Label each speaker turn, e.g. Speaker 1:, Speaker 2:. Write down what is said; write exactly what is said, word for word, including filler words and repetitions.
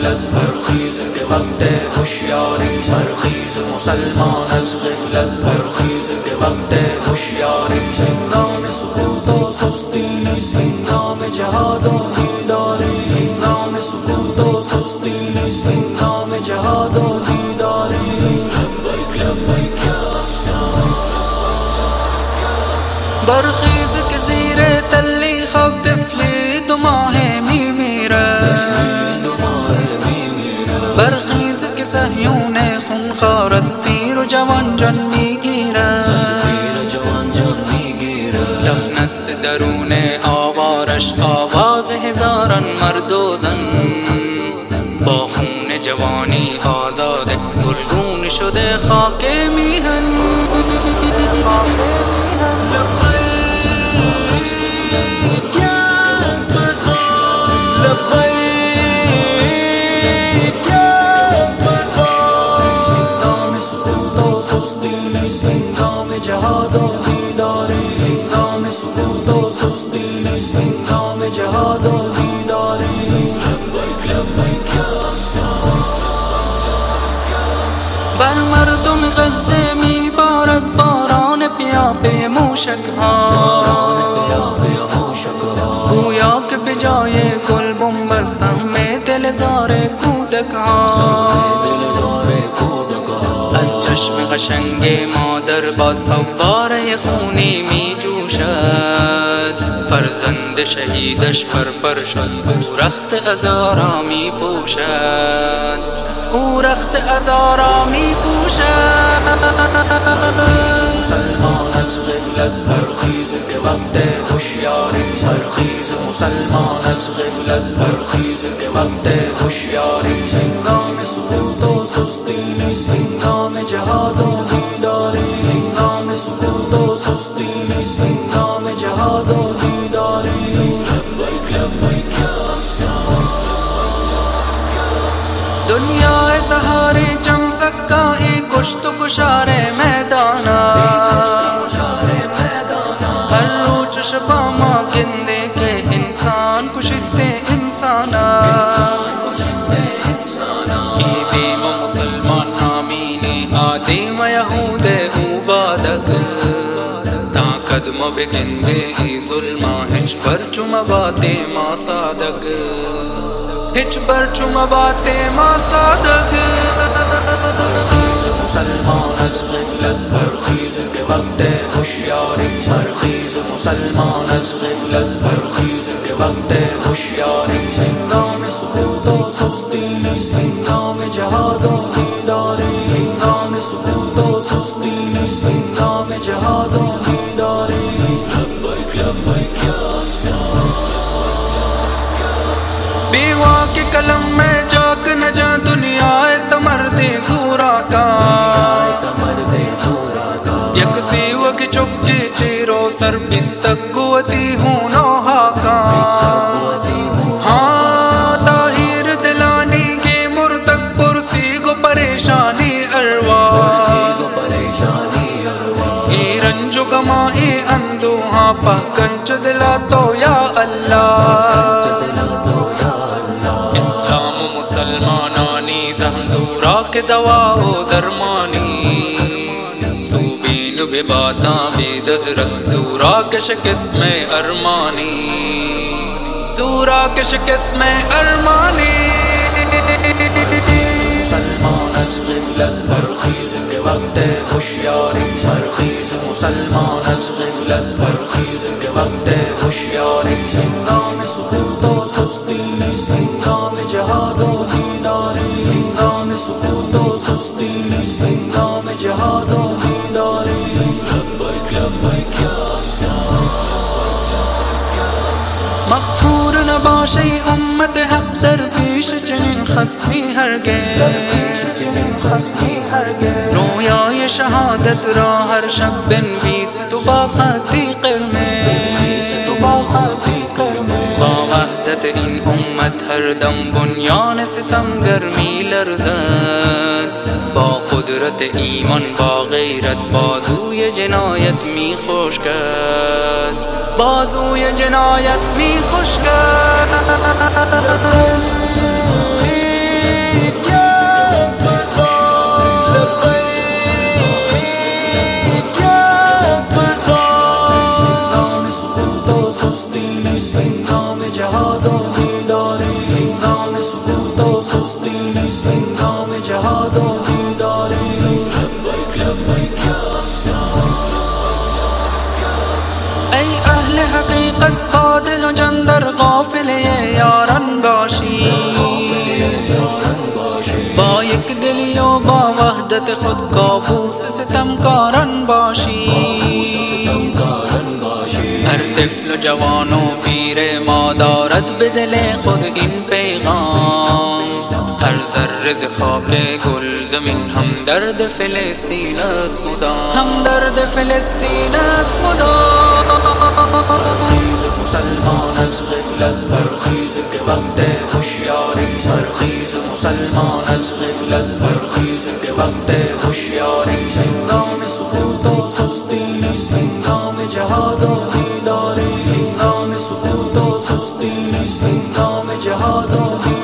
Speaker 1: غفلت برخیز که وقت هوشیاری برخیز مسلمان از غفلت برخیز که وقت هوشیاری هنگام سکوت و سستی نیست هنگام جهاد و دیداری هنگام سکوت و سستی نیست هنگام جهاد و دیداری لبیک لبیک یا
Speaker 2: برخیز که زیر تلی خاک طفلی دو ماه می میره برخیز که صهیون خونخوار از پیر و جوان جان میگیره دفن است درون آوارش آواز هزاران مرد و زن با خون جوانی آزاده گلگون شده خاک میهن هنگام جهاد و دیداری هنگام سکوت و سستی نیست هنگام جهاد و دیداری لبیک لبیک بر مردم غزه میبارد باران پیاپی موشک ها گویا که به جای گل بمب سهم دل زار کودک ها از چشم قشنگ مادر باز فواره خونی می جوشد فرزند شهیدش پرپر شد او رخت عذارا می پوشد او رخت عذارا می پوشد
Speaker 1: مسلمان از غفلت برخیز که وقت هوشیاری برخیز مسلمان از غفلت برخیز که وقت هوشیاری هنگام سکوت و سستی نیست هنگام جهاد و دیداری هنگام سکوت و سستی نیست هنگام جهاد و دیداری لبیک لبیک
Speaker 2: دنیا تہار جنگ سکائی کشت و کشار میدانا ہر روز شبا ماں گندے کے انسان کشتے انسانا ایدیم مسلمان حامین آدیم یہود عبادک تا قدم بگندے ای ظلمہ ہچ پرچم باتے ما صادق ہچ پرچم باتے ما صادق
Speaker 1: مسلمان از غفلت برخیز که وقت هوشیاری برخیز مسلمان از غفلت برخیز که وقت هوشیاری هنگام سکوت و سستی نیست هنگام جهاد و دیداری هنگام سکوت و سستی نیست هنگام جهاد و دیداری لبیک لبیک
Speaker 2: بیوا کے قلم میں جاگ نہ جا دنیا تمرد زورا کا یک سیو کی چپکی چیرو سر بن تک قوتی ہوں نوحا کا ہاں طاہر دلانی کے مرتق پرسی گو پریشانی اروا ای رنجو گما ای اندو ہاں پا کنچ دلا تو یا اللہ مسلمانانی زہمزورا کے دوا و درمانی صوبین بے باداں بے دزرت زورا کے شکست میں ارمانی زورا کے شکست میں ارمانی
Speaker 1: مسلمان از غفلت برخیز که وقت هوشیاری برخیز مسلمان از غفلت برخیز که وقت هوشیاری هنگام سکوت و سستی نیست هنگام جهاد و دیداری هنگام سکوت و سستی نیست هنگام جهاد و دیداری لبیک لبیک
Speaker 2: مقهور نباشی امت حق در پیش چنین خصمی هرگز رویای شهادت را هر شب بنویس تو با خطی قرمز با وحدت این امت هر دم بنیان ستمگر می لرزد با قدرت ایمان با غیرت بازوی جنایت می خوش کرد بازوی جنایت می خوش کرد
Speaker 1: جهاد و دیدار هنگام سقوط و سستی نیست، هنگام جهاد و دیدار. لبیک لبیک یا
Speaker 2: ای اهل حقیقت با دل و جان در قافله یاران باشید، با یک دلی و با وحدت خود کابوس ستمکاران باشید. هر طفل و جوان و پیر ما دارد به دل خود این پیغام، هر ذره ز خاک گل زمین هم درد فلسطین است مدام، هم درد فلسطین است مدام.
Speaker 1: برخیز مسلمان از غفلت برخیز که وقت هوشیاری، برخیز مسلمان از غفلت برخیز که وقت هوشیاری. هنگام سقوط و سستی نیست، هنگام جهاد و دیداری. هنگام سقوط و سستی نیست، هنگام جهاد و دیداری.